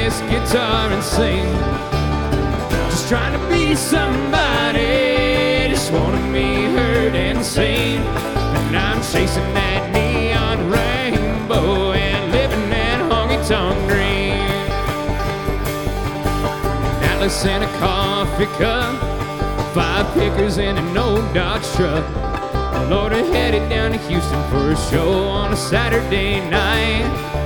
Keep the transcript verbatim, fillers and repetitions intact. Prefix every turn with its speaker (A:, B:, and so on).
A: this guitar and sing. Just trying to be somebody, just wanna be heard and seen. And I'm chasing that neon rainbow and living that honky-tonk dream. Atlas in a coffee cup, five pickers in an old Dodge truck. Lord, I headed down to Houston for a show on a Saturday night.